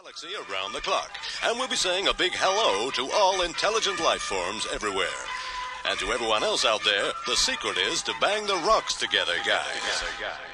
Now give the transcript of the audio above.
Galaxy around the clock, and we'll be saying a big hello to all intelligent life forms everywhere. And to everyone else out there, the secret is to bang the rocks together, guys.